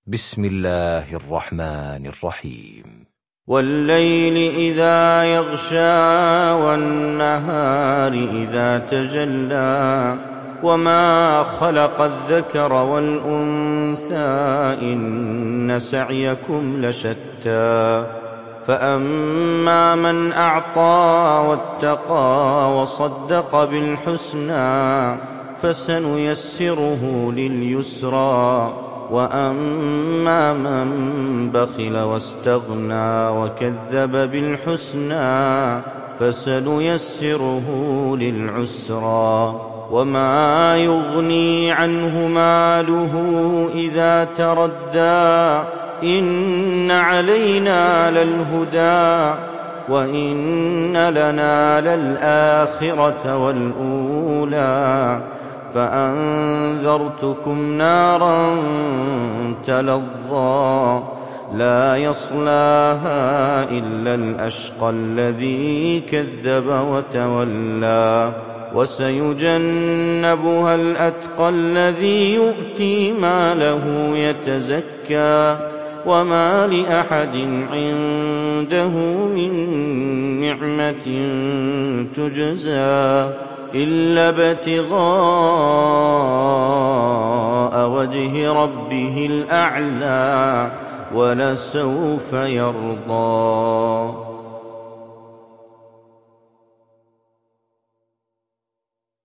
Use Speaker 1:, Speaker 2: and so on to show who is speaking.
Speaker 1: بسم الله الرحمن الرحيم.
Speaker 2: والليل إذا يغشى والنهار إذا تجلى وما خلق الذكر والأنثى إن سعيكم لشتى فأما من أعطى واتقى وصدق بالحسنى فسنيسره لليسرى وأما من بخل واستغنى وكذب بالحسنى فسنيسره للعسرى وما يغني عنه ماله إذا تردى إن علينا للهدى وإن لنا للآخرة والأولى فأنذرتكم نارا تلظى لا يصلاها إلا الأشقى الذي كذب وتولى وسيجنبها الأتقى الذي يؤتي ماله يتزكى وما لأحد عنده من نعمة تجزى إلا ابتغاء وجه ربه الأعلى ولسوف يرضى.